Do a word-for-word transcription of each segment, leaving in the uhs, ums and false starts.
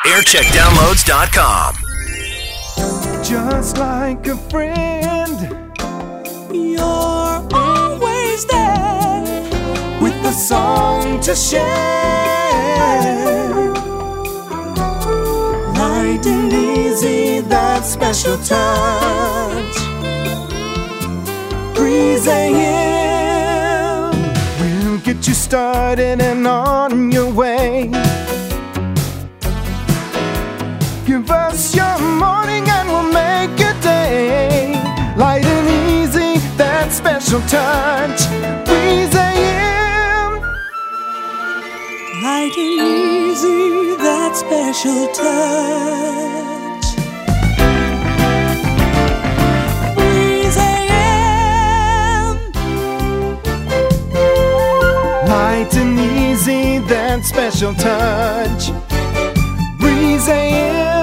aircheck downloads dot com. Just like a friend, you're always there with a song to share. Light and easy, that special touch. Breeze A M will get you started and on your way. Give us your morning and we'll make your day. Light and easy, that special touch. Breeze A M. Light and easy, that special touch. Breeze A M. Light and easy, that special touch. Breeze A M.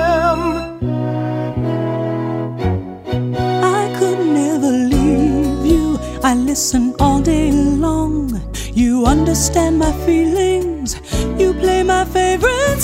I could never leave you. I listen all day long. You understand my feelings. You play my favorite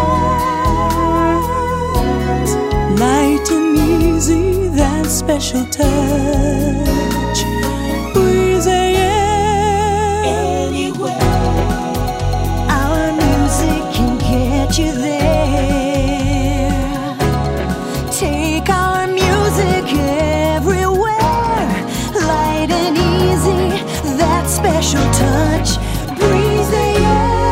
songs. Light and easy, that special touch. Breeze A M. Anywhere our music can get you there. Take our music everywhere. Light and easy, that special touch. Breeze A M.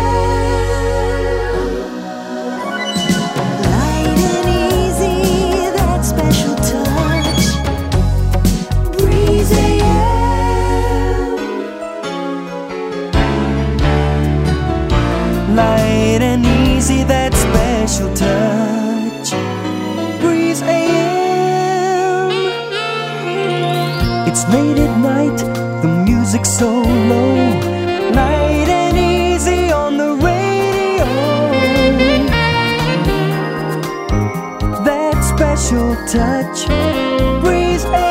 Light and easy, that special touch. Breeze A M. Light and easy, that special touch. Breeze A M. It's late at night, the music's so low. Light and easy on the radio. That special touch. Breeze A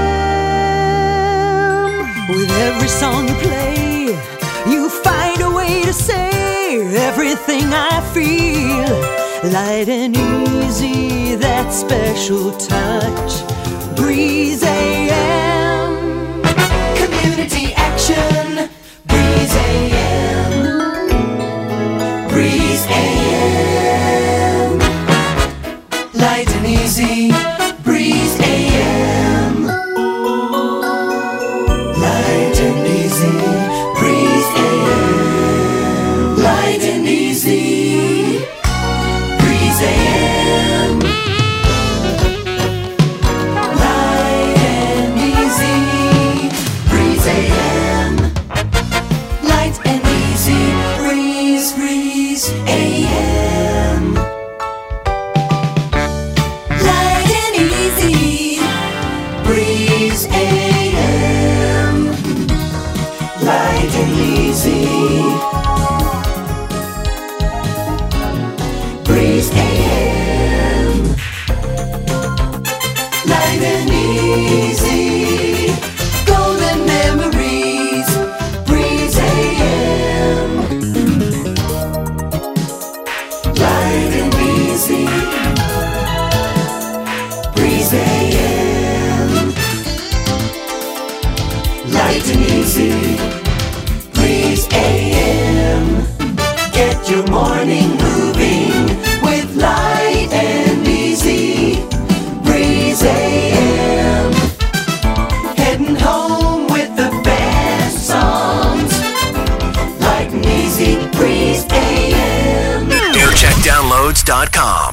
M. With every song you play, you find a way to say everything I feel. Light and easy, that special touch. Breeze A M. Community action. Breeze A M. Breeze A M. Light and easy. Breeze A M. Light and easy. Breeze A M. Light and easy. Breeze A M. Light and easy. Breeze A M. Light and easy. Breeze, breeze A M. Light and easy. Breeze A M. Light and easy. Breeze A M. Light and easy. Golden memories. Breeze A M. Light and easy. Breeze A M. Light and easy. Breeze A M. Get your morning moving with light and easy. Breeze A M. Heading home with the best songs. Light and easy. Breeze A M. aircheck downloads dot com.